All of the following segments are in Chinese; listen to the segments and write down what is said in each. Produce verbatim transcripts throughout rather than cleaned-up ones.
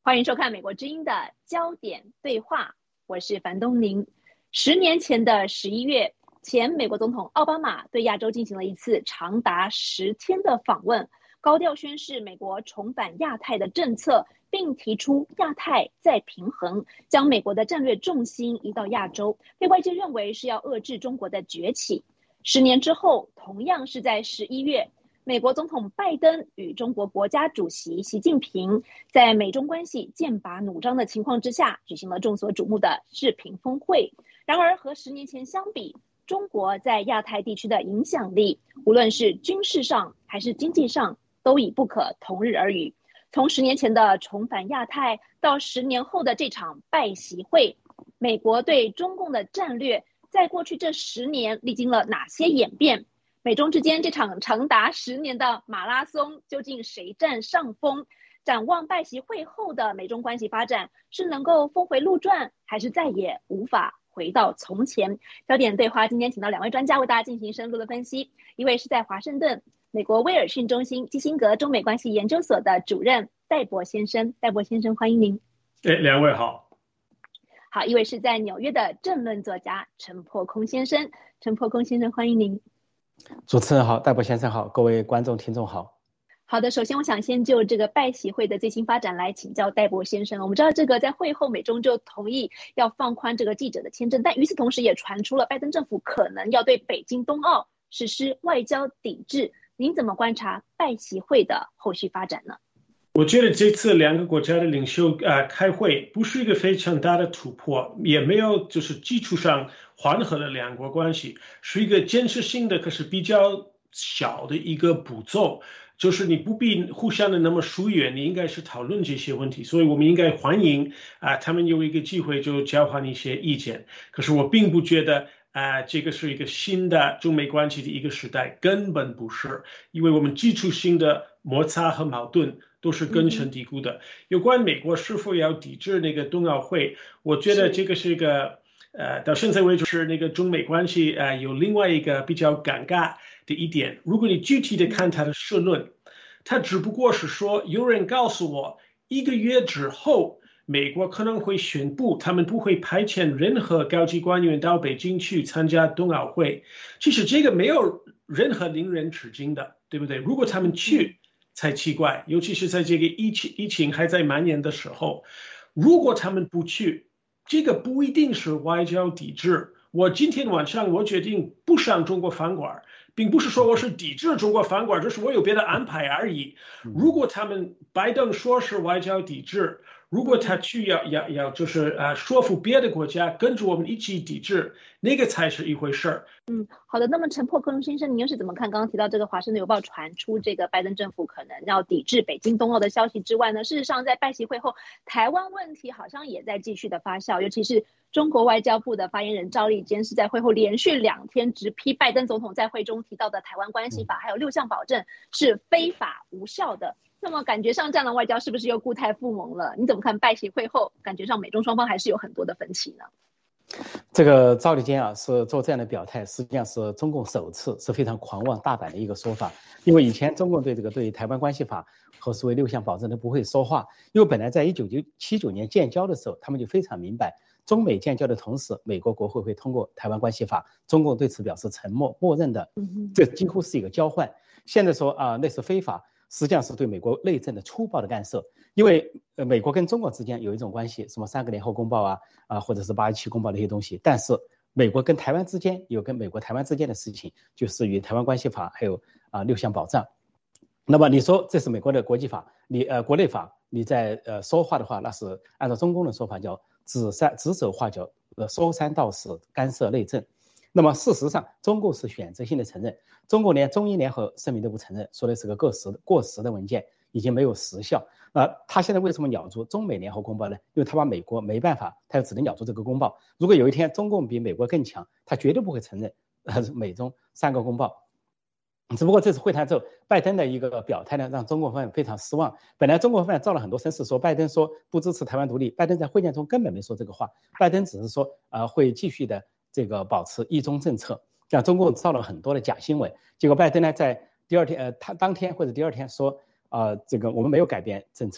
欢迎收看美国之音的焦点对话，我是樊东宁。十年前的十一月，前美国总统奥巴马对亚洲进行了一次长达十天的访问，高调宣示美国重返亚太的政策，并提出亚太再平衡，将美国的战略重心移到亚洲，被外界认为是要遏制中国的崛起。十年之后，同样是在十一月，美国总统拜登与中国国家主席习近平在美中关系剑拔弩张的情况之下，举行了众所瞩目的视频峰会。然而和十年前相比，中国在亚太地区的影响力，无论是军事上还是经济上，都已不可同日而语。从十年前的重返亚太到十年后的这场拜习会，美国对中共的战略在过去这十年历经了哪些演变？美中之间这场长达十年的马拉松，究竟谁占上风？展望拜习会后的美中关系发展，是能够峰回路转，还是再也无法回到从前？焦点对话今天请到两位专家为大家进行深入的分析。一位是在华盛顿美国威尔逊中心基辛格中美关系研究所的主任戴博先生，戴博先生欢迎您。 哎，两位好。 好，一位是在纽约的政论作家陈破空先生，陈破空先生欢迎您。 主持人好，戴博先生好，各位观众听众好。 好的，首先我想先就这个拜习会的最新发展来请教戴博先生。我们知道这个在会后美中就同意要放宽这个记者的签证，但与此同时也传出了拜登政府可能要对北京冬奥实施外交抵制。您怎么观察拜习会的后续发展呢？ 我觉得这次两个国家的领袖呃开会不是一个非常大的突破，也没有就是基础上缓和了两国关系，是一个建设性的可是比较小的一个步骤，就是你不必互相的那么疏远，你应该是讨论这些问题，所以我们应该欢迎啊、呃，他们有一个机会就交换一些意见。可是我并不觉得啊、呃，这个是一个新的中美关系的一个时代，根本不是，因为我们基础性的摩擦和矛盾都是根深蒂固的。有关美国是否要抵制那个冬奥会，我觉得这个是一个呃，到现在为止是那个中美关系呃有另外一个比较尴尬的一点。如果你具体的看他的社论，他只不过是说有人告诉我一个月之后美国可能会宣布他们不会派遣任何高级官员到北京去参加冬奥会。其实这个没有任何令人吃惊的，对不对？如果他们去才奇怪，尤其是在这个疫情疫情还在蔓延的时候，如果他们不去，这个不一定是外交抵制。我今天晚上我决定不上中国饭馆，并不是说我是抵制中国饭馆，就是我有别的安排而已。如果他们拜登说是外交抵制，如果他去要要要就是呃说服别的国家跟着我们一起抵制，那个才是一回事儿。 嗯，好的。那么陈破空先生，您又是怎么看刚刚提到这个《华盛顿邮报》传出这个拜登政府可能要抵制北京冬奥的消息之外呢？事实上，在拜习会后，台湾问题好像也在继续的发酵，尤其是中国外交部的发言人赵立坚是在会后连续两天直批拜登总统在会中提到的《台湾关系法》还有六项保证是非法无效的。那么感觉上这样的外交是不是又故态复萌了？你怎么看拜习会后感觉上美中双方还是有很多的分歧呢？ 这个赵立坚啊是做这样的表态，实际上是中共首次是非常狂妄大胆的一个说法。因为以前中共对这个对台湾关系法和所谓六项保证都不会说话，因为本来在一九七九年建交的时候，他们就非常明白，中美建交的同时，美国国会会通过台湾关系法，中共对此表示沉默，默认的，这几乎是一个交换。现在说啊、呃、那是非法，实际上是对美国内政的粗暴的干涉。因为呃美国跟中国之间有一种关系，什么三个联合公报啊啊、呃、或者是八一七公报这些东西，但是美国跟台湾之间有跟美国台湾之间的事情，就是与台湾关系法还有啊、呃、六项保障。那么你说这是美国的国际法，你呃国内法，你在呃说话的话，那是按照中共的说法叫指山指手画脚，呃说三道四，干涉内政。那么事实上，中共是选择性的承认，中国连中英联合声明都不承认，说的是个过时过时的文件，已经没有时效。那、呃、他现在为什么咬住中美联合公报呢？因为他把美国没办法，他只能咬住这个公报。如果有一天中共比美国更强，他绝对不会承认呃美中三个公报。只不过这次会谈之后，拜登的一个表态呢，让中国方面非常失望。本来中国方面造了很多声势，说拜登说不支持台湾独立，拜登在会见中根本没说这个话，拜登只是说呃会继续的这个保持一中政策，让中共造了很多的假新闻。结果拜登呢在第二天呃他当天或者第二天说呃这个我们没有改变政策，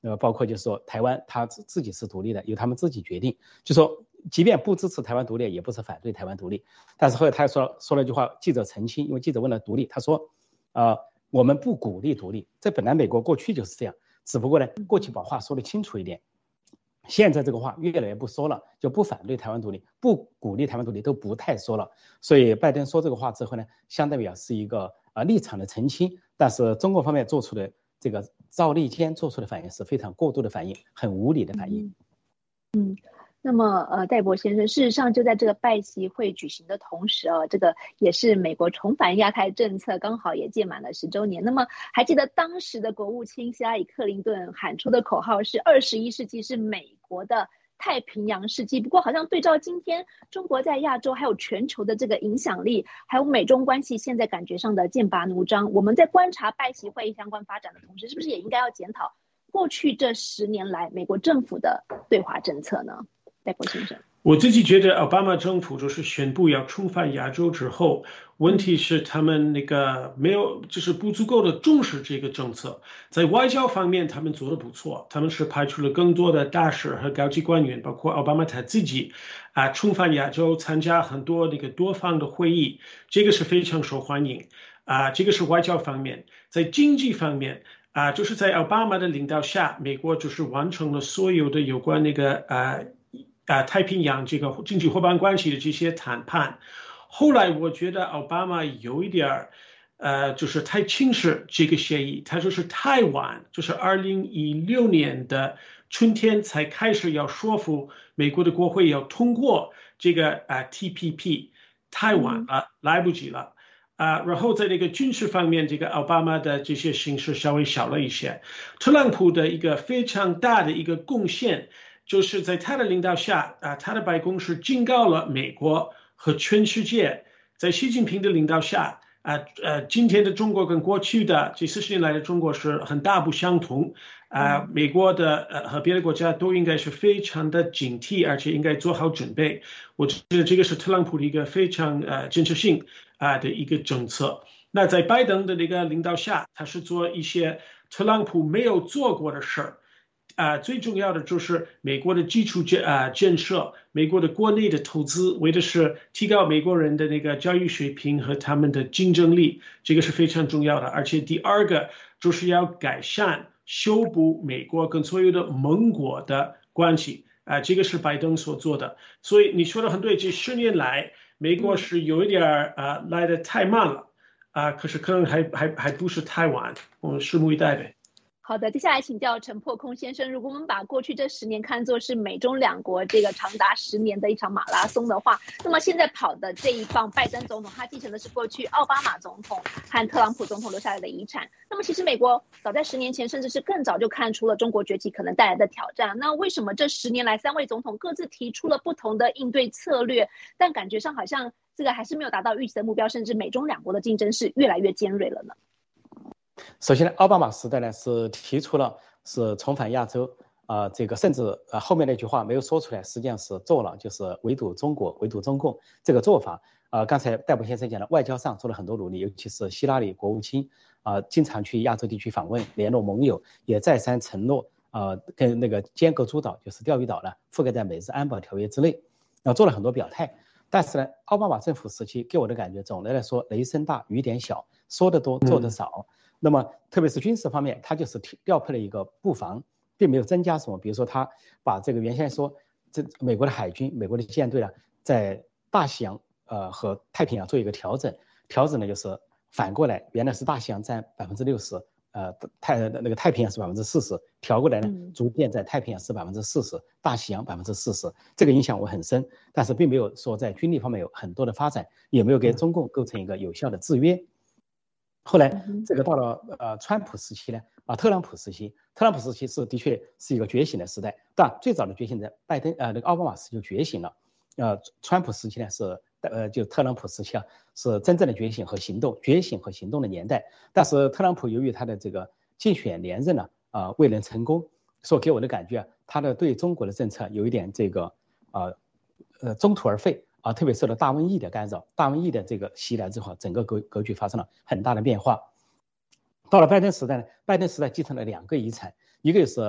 呃，包括就是说台湾他自己是独立的，由他们自己决定，就说即便不支持台湾独立，也不是反对台湾独立。但是后来他说说了一句话，记者澄清，因为记者问了独立，他说，呃，我们不鼓励独立，这本来美国过去就是这样，只不过呢，过去把话说得清楚一点。现在这个话越来越不说了，就不反对台湾独立，不鼓励台湾独立都不太说了。所以拜登说这个话之后呢，相当于是一个呃立场的澄清，但是中国方面做出的这个赵立坚做出的反应是非常过度的反应，很无理的反应。 嗯。嗯那么，呃，戴博先生，事实上就在这个拜习会举行的同时啊，这个也是美国重返亚太政策刚好也届满了十周年。那么，还记得当时的国务卿希拉里·克林顿喊出的口号是"二十一世纪是美国的太平洋世纪"。不过，好像对照今天中国在亚洲还有全球的这个影响力，还有美中关系现在感觉上的剑拔弩张，我们在观察拜习会相关发展的同时，是不是也应该要检讨过去这十年来美国政府的对华政策呢？戴博先生， 我自己觉得奥巴马政府就是宣布要重返亚洲之后，问题是他们那个没有，就是不足够的重视这个政策。在外交方面，他们做得不错，他们是派出了更多的大使和高级官员，包括奥巴马他自己啊，重返亚洲，参加很多那个多方的会议，这个是非常受欢迎啊。这个是外交方面，在经济方面啊，就是在奥巴马的领导下，美国就是完成了所有的有关那个啊。啊，太平洋这个经济伙伴关系的这些谈判，后来我觉得奥巴马有一点呃，就是太轻视这个协议，他就是太晚，就是二零一六年的春天才开始要说服美国的国会要通过这个啊 T P P， 太晚了，来不及了。啊，然后在这个军事方面，这个奥巴马的这些形势稍微小了一些，特朗普的一个非常大的一个贡献。就是在他的领导下啊，他的白宫是警告了美国和全世界，在习近平的领导下啊，呃，今天的中国跟过去的这四十年来的中国是很大不相同啊，美国的呃和别的国家都应该是非常的警惕，而且应该做好准备。我觉得这个是特朗普的一个非常呃建设性啊的一个政策。那在拜登的那个领导下，他是做一些特朗普没有做过的事儿。啊，最重要的就是美国的基础建啊建设，美国的国内的投资，为的是提高美国人的那个教育水平和他们的竞争力，这个是非常重要的。而且第二个就是要改善、修补美国跟所有的盟国的关系啊，这个是拜登所做的。所以你说的很对，这十年来美国是有一点啊来得太慢了啊，可是可能还还还不是太晚，我们拭目以待呗。 好的，接下来请教陈破空先生，如果我们把过去这十年看作是美中两国这个长达十年的一场马拉松的话，那么现在跑的这一棒拜登总统，他继承的是过去奥巴马总统和特朗普总统留下来的遗产。那么其实美国早在十年前，甚至是更早就看出了中国崛起可能带来的挑战。那为什么这十年来三位总统各自提出了不同的应对策略，但感觉上好像这个还是没有达到预期的目标，甚至美中两国的竞争是越来越尖锐了呢？ 首先呢，奥巴马时代呢是提出了是重返亚洲，呃，这个甚至呃后面那句话没有说出来，实际上是做了，就是围堵中国、围堵中共这个做法。呃，刚才戴博先生讲了，外交上做了很多努力，尤其是希拉里国务卿啊、呃，经常去亚洲地区访问，联络盟友，也再三承诺呃跟那个尖阁诸岛，就是钓鱼岛呢，覆盖在美日安保条约之内，呃，做了很多表态。但是呢，奥巴马政府时期给我的感觉，总的来说雷声大雨点小，说得多做得少。嗯那么，特别是军事方面，他就是调配了一个布防，并没有增加什么。比如说，他把这个原先说这美国的海军、美国的舰队呢，在大西洋呃和太平洋做一个调整，调整呢就是反过来，原来是大西洋占百分之六十，呃太那个太平洋是百分之四十，调过来呢，逐渐在太平洋是百分之四十，大西洋百分之四十，这个影响我很深，但是并没有说在军力方面有很多的发展，也没有给中共构成一个有效的制约。后来，这个到了呃川普时期呢，啊特朗普时期，特朗普时期是的确是一个觉醒的时代，但最早的觉醒在拜登呃那个奥巴马时期就觉醒了，呃川普时期呢是呃就特朗普时期啊是真正的觉醒和行动，觉醒和行动的年代。但是特朗普由于他的这个竞选连任呢啊、呃、未能成功，所以给我的感觉啊，他的对中国的政策有一点这个呃呃中途而废。啊，特别受到大瘟疫的干扰，大瘟疫的这个袭来之后，整个格格局发生了很大的变化。到了拜登时代呢，拜登时代继承了两个遗产，一个是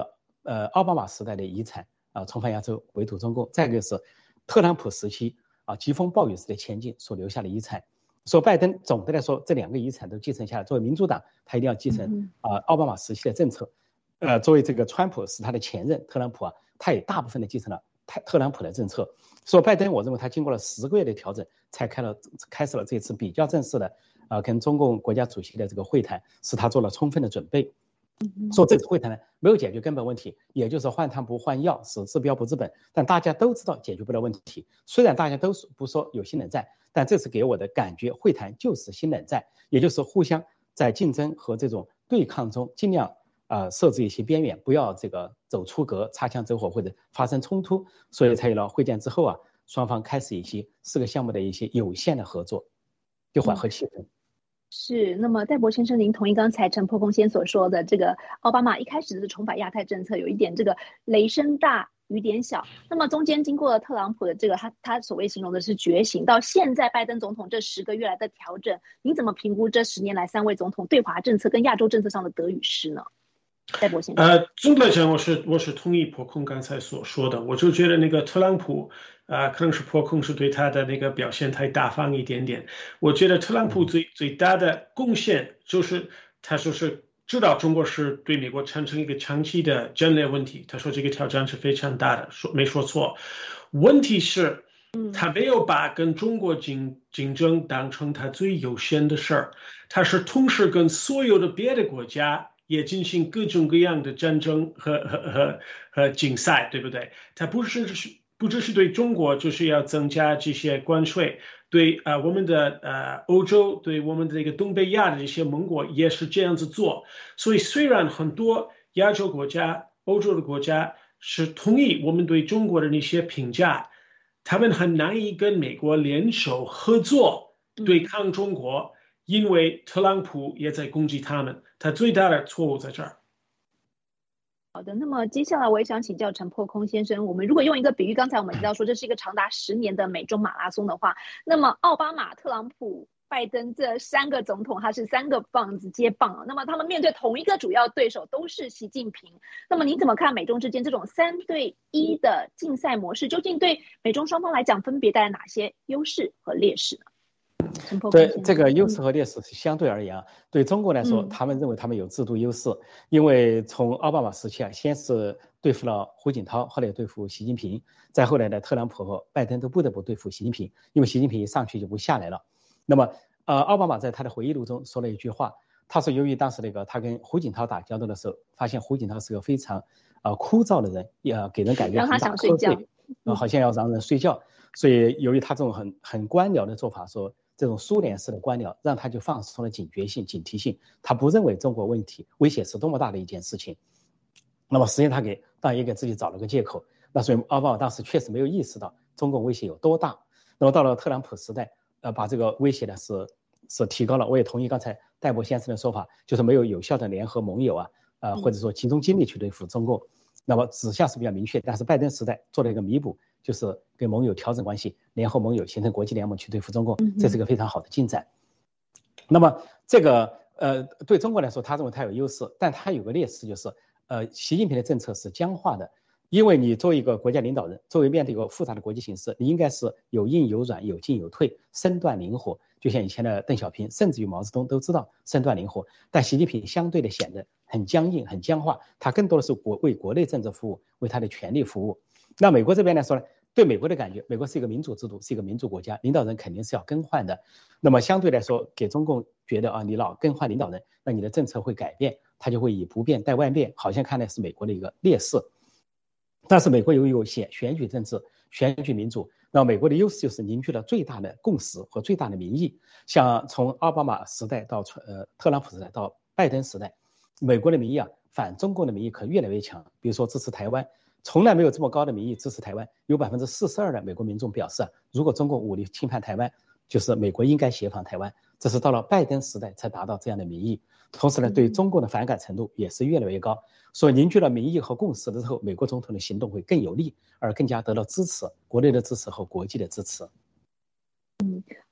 呃奥巴马时代的遗产啊，重返亚洲，围堵中共，再一个是特朗普时期啊疾风暴雨式的前进所留下的遗产。说拜登总的来说这两个遗产都继承下来，作为民主党他一定要继承啊奥巴马时期的政策，呃作为这个川普是他的前任特朗普啊，他也大部分的继承了特特朗普的政策。说拜登我认为他经过了十个月的调整才开了开始了这次比较正式的啊跟中共国家主席的这个会谈，是他做了充分的准备。说这次会谈呢没有解决根本问题，也就是换汤不换药，是治标不治本，但大家都知道解决不了问题。虽然大家都不说有新冷战，但这次给我的感觉会谈就是新冷战，也就是互相在竞争和这种对抗中尽量呃设置一些边缘，不要这个走出格擦枪走火或者发生冲突。所以才有了会见之后啊，双方开始一些四个项目的一些有限的合作，就缓和气氛。嗯是，那么戴博先生，您同意刚才陈破空先所说的，这个奥巴马一开始的重返亚太政策有一点这个雷声大雨点小，那么中间经过了特朗普的这个他他所谓形容的是觉醒，到现在拜登总统这十个月来的调整，您怎么评估这十年来三位总统对华政策跟亚洲政策上的得与失呢？戴博先生， 呃，总的来讲，我是我是同意破空刚才所说的，我就觉得那个特朗普啊、呃，可能是破空是对他的那个表现太大方一点点。我觉得特朗普最最大的贡献就是他说是知道中国是对美国产生一个长期的战略问题，他说这个挑战是非常大的，说没说错。问题是，他没有把跟中国竞竞争当成他最优先的事儿，他是同时跟所有的别的国家也进行各种各样的战争和和和和竞赛，对不对？它不是不只是对中国，就是要增加这些关税，对啊、呃、我们的呃欧洲，对我们的这个东北亚的这些盟国也是这样子做。所以虽然很多亚洲国家、欧洲的国家是同意我们对中国的那些评价，他们很难以跟美国联手合作对抗中国。嗯，因为特朗普也在攻击他们，他最大的错误在这儿。 好的，那么接下来我也想请教陈破空先生，我们如果用一个比喻，刚才我们提到说这是一个长达十年的美中马拉松的话，那么奥巴马、特朗普、拜登这三个总统，他是三个棒子接棒啊，那么他们面对同一个主要对手都是习近平，那么您怎么看美中之间这种三对一的竞赛模式，究竟对美中双方来讲分别带来哪些优势和劣势呢？ 对这个优势和劣势是相对而言啊，对中国来说，他们认为他们有制度优势，因为从奥巴马时期啊，先是对付了胡锦涛，后来对付习近平，再后来呢，特朗普和拜登都不得不对付习近平，因为习近平一上去就不下来了。那么，呃，奥巴马在他的回忆录中说了一句话，他说由于当时那个他跟胡锦涛打交道的时候，发现胡锦涛是个非常呃枯燥的人，也、呃、给人感觉很大瞌睡，呃，好像要让人睡觉，所以由于他这种很很官僚的做法，说。这种苏联式的官僚，让他就放松了警觉性、警惕性。他不认为中国问题威胁是多么大的一件事情。那么实际上他给当然也给自己找了个借口。那所以奥巴马当时确实没有意识到中共威胁有多大。那么到了特朗普时代，呃，把这个威胁呢是是提高了。我也同意刚才戴博先生的说法，就是没有有效的联合盟友啊，呃，或者说集中精力去对付中共。那么指向是比较明确，但是拜登时代做了一个弥补。就是跟盟友调整关系，联合盟友形成国际联盟去对付中共，这是个非常好的进展。那么这个呃对中国来说，他认为他有优势，但他有个劣势，就是呃习近平的政策是僵化的，因为你作为一个国家领导人，作为面对一个复杂的国际形势，你应该是有硬有软，有进有退，身段灵活。就像以前的邓小平，甚至于毛泽东都知道身段灵活，但习近平相对的显得很僵硬、很僵化，他更多的是国为国内政治服务，为他的权力服务。那美国这边来说呢？对美国的感觉，美国是一个民主制度，是一个民主国家，领导人肯定是要更换的。那么相对来说，给中共觉得啊，你老更换领导人，那你的政策会改变，他就会以不变带万变，好像看来是美国的一个劣势。但是美国由于有选选举政治、选举民主，那美国的优势就是凝聚了最大的共识和最大的民意。像从奥巴马时代到呃特朗普时代到拜登时代，美国的民意啊，反中共的民意可越来越强。比如说支持台湾。从来没有这么高的民意支持台湾，有百分之四十二的美国民众表示，如果中国武力侵犯台湾，就是美国应该协防台湾。这是到了拜登时代才达到这样的民意。同时呢，对中共的反感程度也是越来越高。所以凝聚了民意和共识的时候，美国总统的行动会更有力，而更加得到支持，国内的支持和国际的支持。 嗯，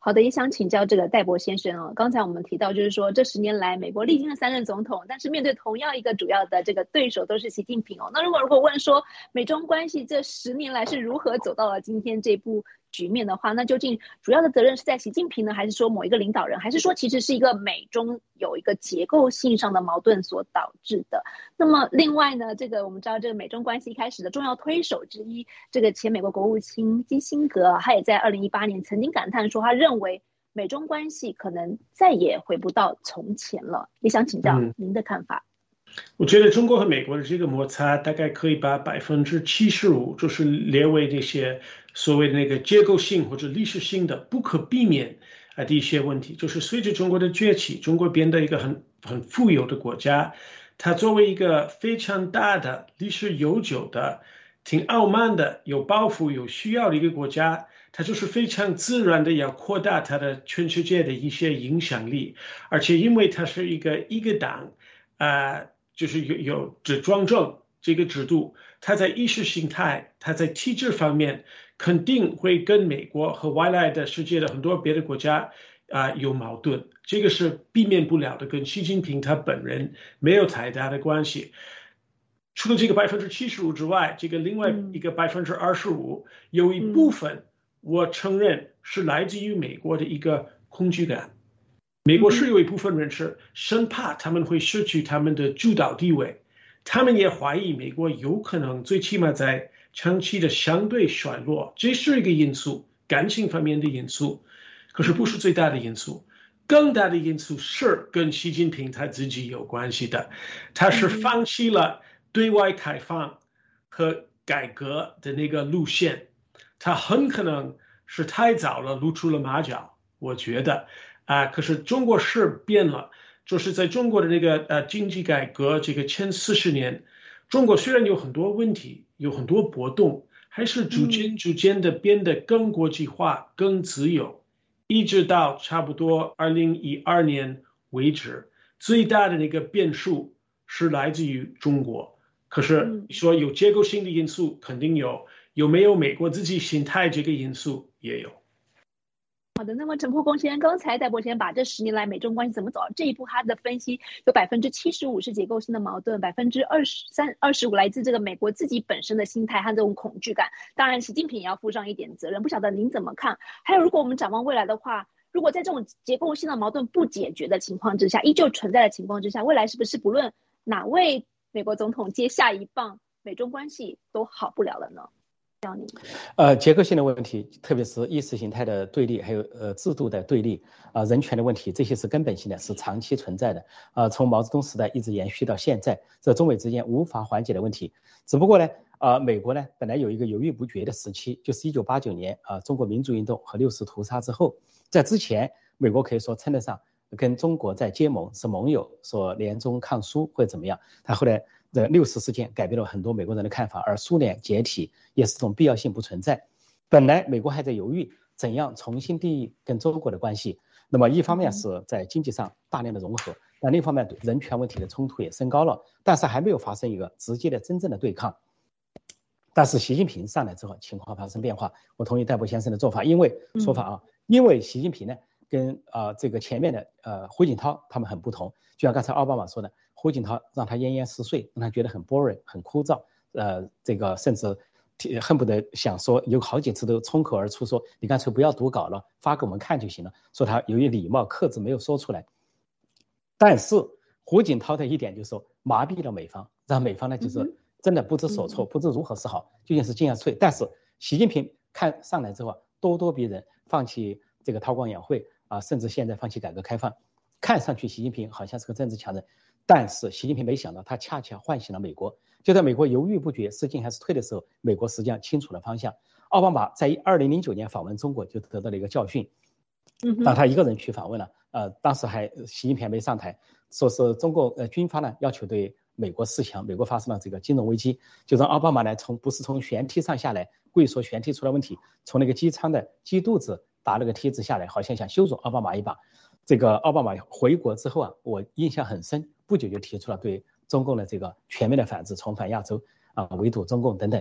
好的，也想请教这个戴博先生哦。刚才我们提到，就是说这十年来，美国历经了三任总统，但是面对同样一个主要的这个对手都是习近平哦。那如果如果问说美中关系这十年来是如何走到了今天这步局面的话，那究竟主要的责任是在习近平呢，还是说某一个领导人，还是说其实是一个美中有一个结构性上的矛盾所导致的？那么另外呢，这个我们知道这个美中关系一开始的重要推手之一，这个前美国国务卿基辛格，他也在二零一八年曾经感叹说，他认为美中关系可能再也回不到从前了。也想请教您的看法。 嗯，我觉得中国和美国的这个摩擦大概可以把百分之七十五就是列为这些所谓的那个结构性或者历史性的不可避免啊的一些问题。就是随着中国的崛起，中国变得一个很很富有的国家，它作为一个非常大的历史悠久的、挺傲慢的、有抱负、有需要的一个国家，它就是非常自然的要扩大它的全世界的一些影响力，而且因为它是一个一个党，啊、呃，就是有有只庄政这个制度，它在意识形态、它在体制方面肯定会跟美国和外来的世界的很多别的国家啊、呃、有矛盾，这个是避免不了的，跟习近平他本人没有太大的关系。除了这个百分之七十五之外，这个另外一个百分之二十五，有一部分我承认是来自于美国的一个恐惧感。美国是有一部分人是生怕他们会失去他们的主导地位，他们也怀疑美国有可能最起码在长期的相对衰落，这是一个因素，感情方面的因素，可是不是最大的因素。更大的因素是跟习近平他自己有关系的，他是放弃了对外开放和改革的那个路线，他很可能是太早了露出了马脚，我觉得啊、呃，可是中国是变了，就是在中国的那个呃经济改革这个前四十年，中国虽然有很多问题，有很多波动，还是逐渐逐渐的变得更国际化、更自由。一直到差不多二零一二年为止，最大的那个变数是来自于中国。可是你说有结构性的因素肯定有，有没有美国自己心态这个因素也有。 好的，那么陈破公先生刚才戴博先生把这十年来美中关系怎么走到这一步，他的分析有百分之七十五是结构性的矛盾，百分之二十三、二十五来自这个美国自己本身的心态和这种恐惧感。当然，习近平也要负上一点责任。不晓得您怎么看？还有，如果我们展望未来的话，如果在这种结构性的矛盾不解决的情况之下，依旧存在的情况之下，未来是不是不论哪位美国总统接下一棒，美中关系都好不了了呢？ 呃，结构性的问题，特别是意识形态的对立，还有呃制度的对立，啊、呃，人权的问题，这些是根本性的，是长期存在的。啊、呃，从毛泽东时代一直延续到现在，这中美之间无法缓解的问题。只不过呢，啊、呃，美国呢本来有一个犹豫不决的时期，就是一九八九年啊、呃、中国民主运动和六四屠杀之后，在之前，美国可以说称得上跟中国在结盟，是盟友，说联中抗苏或者怎么样。他后来这六四事件改变了很多美国人的看法，而苏联解体也是这种必要性不存在。本来美国还在犹豫怎样重新定义跟中国的关系，那么一方面是在经济上大量的融合，但另一方面人权问题的冲突也升高了，但是还没有发生一个直接的真正的对抗。但是习近平上来之后，情况发生变化。我同意戴博先生的做法，因为说法啊，因为习近平呢跟啊、呃、这个前面的呃胡锦涛他们很不同，就像刚才奥巴马说的。胡锦涛让他奄奄四睡，让他觉得很 boring 很枯燥，呃，这个甚至恨不得想说，有好几次都冲口而出说，你干脆不要读稿了，发给我们看就行了。说他由于礼貌克制没有说出来。但是胡锦涛的一点就是说麻痹了美方，让美方呢就是真的不知所措，不知如何是好，究竟是进要退。但是习近平看上来之后咄咄逼人，放弃这个韬光养晦啊、呃，甚至现在放弃改革开放，看上去习近平好像是个政治强人。但是习近平没想到，他恰恰唤醒了美国。就在美国犹豫不决是进还是退的时候，美国实际上清楚了方向。奥巴马在二零零九年访问中国就得到了一个教训，当他一个人去访问了，呃，当时还习近平没上台，说是中国呃军方呢要求对美国示强，美国发生了这个金融危机，就让奥巴马呢从不是从舷梯上下来，故意说舷梯出了问题，从那个机舱的机肚子打了个梯子下来，好像想羞辱奥巴马一把。这个奥巴马回国之后啊，我印象很深，不久就提出了对中共的这个全面的反制，重返亚洲啊，围堵中共等等。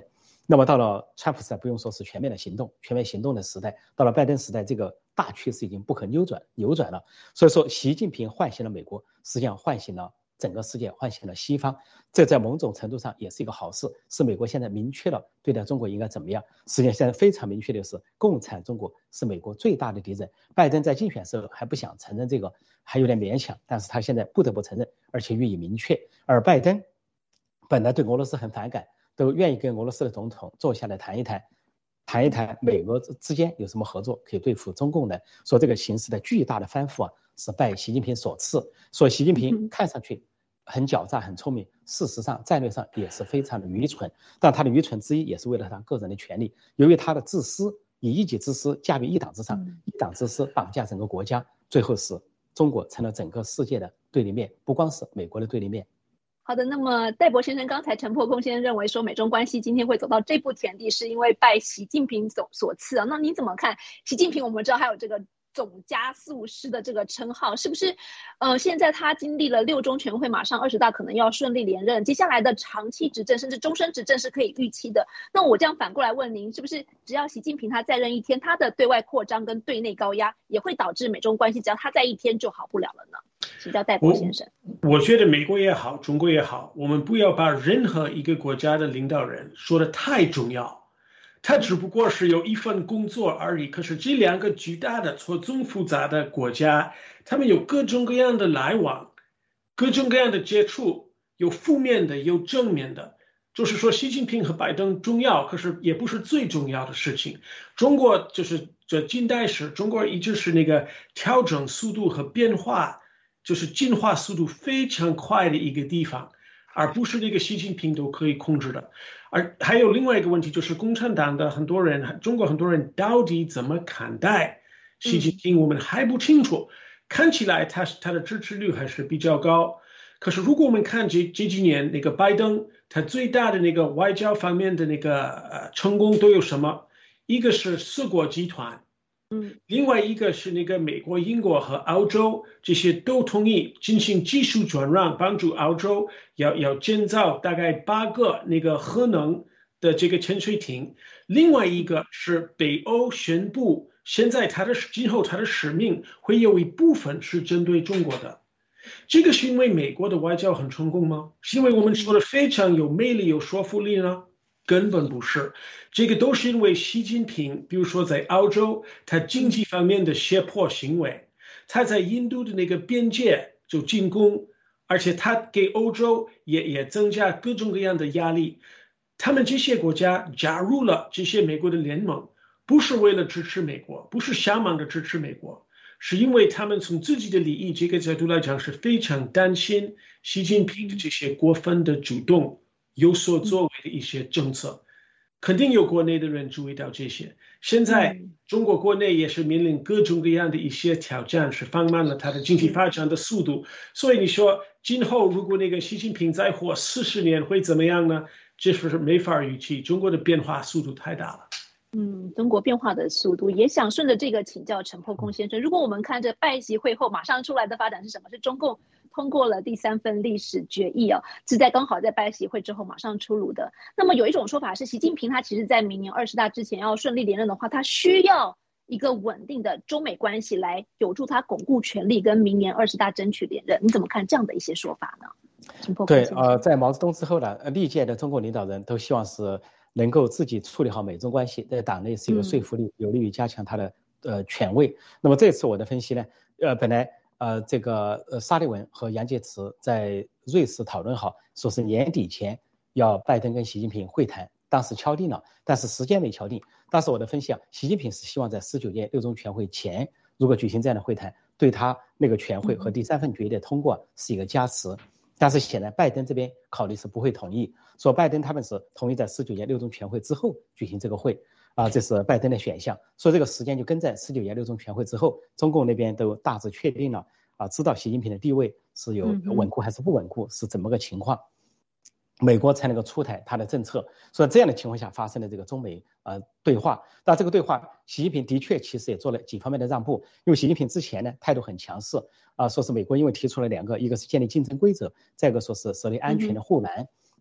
那么到了川普时代，不用说是全面的行动，全面行动的时代，到了拜登时代，这个大趋势已经不可扭转扭转了。所以说，习近平唤醒了美国，实际上唤醒了整个世界，唤醒了西方，这在某种程度上也是一个好事，是美国现在明确了对待中国应该怎么样。实际上现在非常明确的是，共产中国是美国最大的敌人。拜登在竞选时候还不想承认这个，还有点勉强，但是他现在不得不承认，而且予以明确。而拜登本来对俄罗斯很反感，都愿意跟俄罗斯的总统坐下来谈一谈，谈一谈美俄之间有什么合作可以对付中共的。说这个形势的巨大的翻覆啊，是拜习近平所赐。说习近平看上去很狡诈、很聪明，事实上战略上也是非常的愚蠢。但他的愚蠢之一也是为了他个人的权利，由于他的自私，以一己之私驾驭一党之上，一党之私绑架整个国家，最后使中国成了整个世界的对立面，不光是美国的对立面。 好的，那么戴博先生刚才陈破空先生认为说美中关系今天会走到这步田地，是因为拜习近平所所赐啊。那你怎么看？习近平我们知道还有这个总加速师的这个称号，是不是？呃，现在他经历了六中全会，马上二十大可能要顺利连任，接下来的长期执政甚至终身执政是可以预期的。那我这样反过来问您，是不是只要习近平他再任一天，他的对外扩张跟对内高压也会导致美中关系只要他在一天就好不了了呢？请教戴博先生。 我, 我觉得美国也好，中国也好，我们不要把任何一个国家的领导人说得太重要，他只不过是有一份工作而已。可是这两个巨大的、错综复杂的国家，他们有各种各样的来往，各种各样的接触，有负面的，有正面的。就是说，习近平和拜登重要，可是也不是最重要的事情。中国就是这近代史，中国一直是那个调整速度和变化，就是进化速度非常快的一个地方，而不是那个习近平都可以控制的。而还有另外一个问题，就是共产党的很多人，中国很多人到底怎么看待习近平，我们还不清楚。看起来他他的支持率还是比较高，可是如果我们看这这几年那个拜登，他最大的那个外交方面的那个呃成功都有什么？一个是四国集团。嗯，另外一个是那个美国、英国和澳洲这些都同意进行技术转让，帮助澳洲要要建造大概八个那个核能的这个潜水艇。另外一个是北欧宣布，现在它的今后它的使命会有一部分是针对中国的。这个是因为美国的外交很成功吗？是因为我们说的非常有魅力、有说服力呢？根本不是，这个都是因为习近平，比如说在澳洲，他经济方面的胁迫行为，他在印度的那个边界就进攻，而且他给欧洲也也增加各种各样的压力。他们这些国家加入了这些美国的联盟，不是为了支持美国，不是想忙着支持美国，是因为他们从自己的利益这个角度来讲是非常担心习近平的这些过分的主动有所作为的一些政策。肯定有国内的人注意到这些。现在中国国内也是面临各种各样的一些挑战，是放慢了它的经济发展的速度。所以你说今后如果那个习近平再活四十年会怎么样呢？这是没法预期，中国的变化速度太大了。 嗯，中国变化的速度，也想顺着这个请教陈破空先生。如果我们看这拜习会后马上出来的发展是什么？是中共通过了第三份历史决议啊，是在刚好在拜习会之后马上出炉的。那么有一种说法是，习近平他其实在明年二十大之前要顺利连任的话，他需要一个稳定的中美关系来有助他巩固权力，跟明年二十大争取连任。你怎么看这样的一些说法呢？陈破空先生。 对，呃，在毛泽东之后呢，历届的中国领导人都希望是能够自己处理好美中关系，在党内是有说服力，有利于加强他的呃权威。那么这次我的分析呢，呃，本来呃这个呃沙利文和杨洁篪在瑞士讨论好，说是年底前要拜登跟习近平会谈，当时敲定了，但是时间没敲定。当时我的分析啊，习近平是希望在十九届六中全会前，如果举行这样的会谈，对他那个全会和第三份决议的通过是一个加持。但是显然拜登这边考虑是不会同意，说拜登他们是同意在十九届六中全会之后举行这个会啊，这是拜登的选项。所以这个时间就跟在十九届六中全会之后，中共那边都大致确定了啊，知道习近平的地位是有稳固还是不稳固，是怎么个情况，美国才能够出台他的政策。所以这样的情况下发生了这个中美呃对话。但这个对话，习近平的确其实也做了几方面的让步，因为习近平之前呢态度很强势啊，说是美国因为提出了两个，一个是建立竞争规则，再一个说是设立安全的护栏。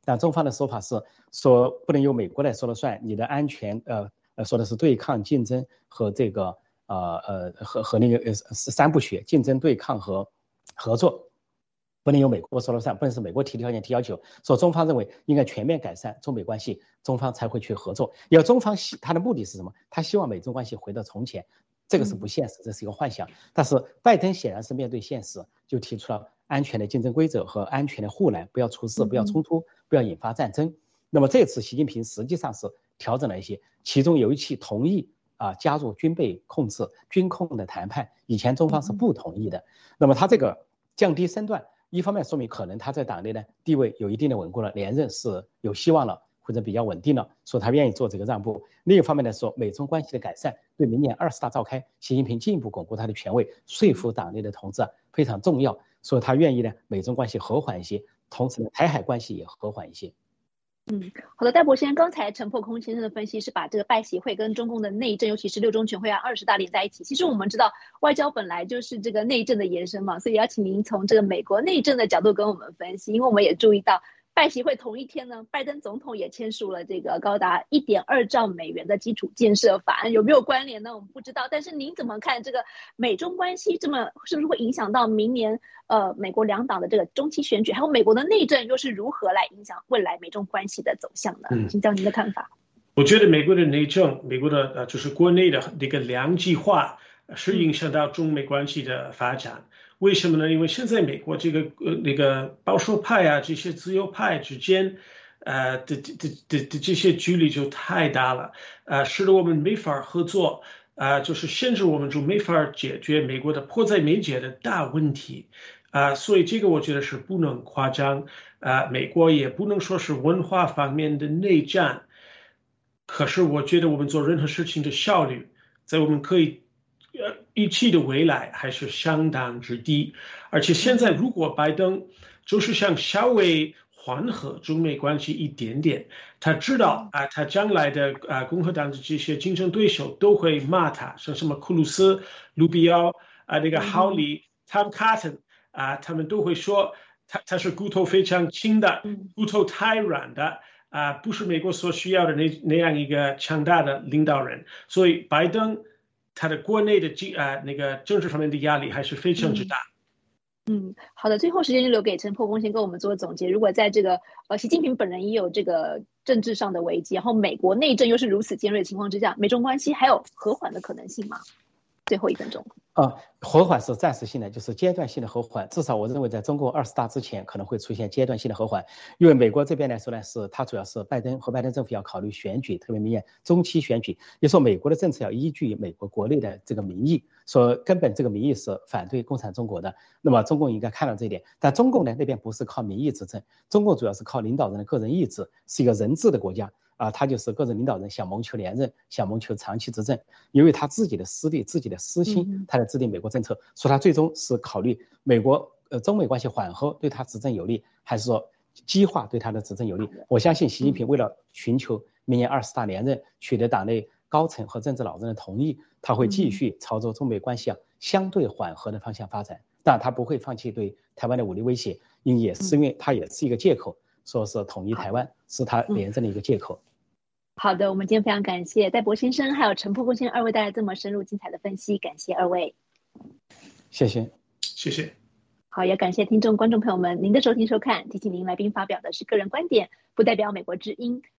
但中方的说法是说不能由美国来说了算，你的安全呃呃说的是对抗、竞争和这个呃呃和和那个呃三部曲，竞争、对抗和合作。不能由美国说了算，不能是美国提条件提要求，所以中方认为应该全面改善中美关系，中方才会去合作。因为中方希他的目的是什么？他希望美中关系回到从前，这个是不现实，这是一个幻想。但是拜登显然是面对现实，就提出了安全的竞争规则和安全的互来，不要出事，不要冲突，不要引发战争。那么这次习近平实际上是调整了一些，其中有一期同意啊加入军备控制、军控的谈判，以前中方是不同意的。那么他这个降低身段。一方面说明可能他在党内呢地位有一定的稳固了，连任是有希望了，或者比较稳定了，所以他愿意做这个让步。另一方面来说，美中关系的改善对明年二十大召开，习近平进一步巩固他的权威，说服党内的同志啊非常重要，所以他愿意呢美中关系和缓一些，同时呢台海关系也和缓一些。 嗯，好的，戴博先生，刚才陈破空先生的分析是把这个拜习会跟中共的内政，尤其是六中全会啊、二十大连在一起。其实我们知道，外交本来就是这个内政的延伸嘛，所以要请您从这个美国内政的角度跟我们分析。因为我们也注意到，拜习会同一天呢，拜登总统也签署了这个高达 一点二兆美元的基础建设法案，有没有关联呢？我们不知道。但是您怎么看这个美中关系这么是不是会影响到明年呃美国两党的这个中期选举，还有美国的内政又是如何来影响未来美中关系的走向呢？请教您的看法。 我觉得美国的内政，美国的呃就是国内的那个两极化是影响到中美关系的发展。为什么呢？因为现在美国这个呃那个保守派啊，这些自由派之间，呃的的的的这些距离就太大了，呃，使得我们没法合作，啊、呃，就是限制我们就没法解决美国的迫在眉睫的大问题，啊、呃，所以这个我觉得是不能夸张，啊、呃，美国也不能说是文化方面的内战，可是我觉得我们做任何事情的效率，在我们可以。呃，预期的未来还是相当之低，而且现在如果拜登就是想稍微缓和中美关系一点点，他知道啊，他将来的啊共和党的这些竞争对手都会骂他，像什么库鲁斯、卢比奥啊，那个郝里、Tom Cotton 啊，他们都会说他他是骨头非常轻的，骨头太软的啊，不是美国所需要的那那样一个强大的领导人，所以拜登。他的国内的呃那个政治方面的压力还是非常之大。 嗯，好的，最后时间就留给陈破空先跟我们做总结。如果在这个呃习近平本人也有这个政治上的危机，然后美国内政又是如此尖锐的情况之下，美中关系还有和缓的可能性吗？最后一分钟。 啊，和缓是暂时性的，就是阶段性的和缓。至少我认为，在中共二十大之前可能会出现阶段性的和缓，因为美国这边来说呢，是它主要是拜登和拜登政府要考虑选举，特别明年中期选举，也说美国的政策要依据美国国内的这个民意，说根本这个民意是反对共产中国的。那么中共应该看到这一点，但中共呢那边不是靠民意执政，中共主要是靠领导人的个人意志，是一个人治的国家。啊，他就是个人领导人想谋求连任，想谋求长期执政，因为他自己的私利、自己的私心，他在制定美国政策，说他最终是考虑美国呃中美关系缓和对他执政有利，还是说激化对他的执政有利？我相信习近平为了寻求明年二十大连任，取得党内高层和政治老人的同意，他会继续朝着中美关系啊相对缓和的方向发展，但他不会放弃对台湾的武力威胁，因也是因为他也是一个借口。说是统一台湾是他连任的一个借口。 好的，我们今天非常感谢戴博先生还有陈破空先生二位带来这么深入精彩的分析，感谢二位。 谢谢， 谢谢。 好，也感谢听众观众朋友们您的收听收看，提醒您来宾发表的是个人观点，不代表美国之音。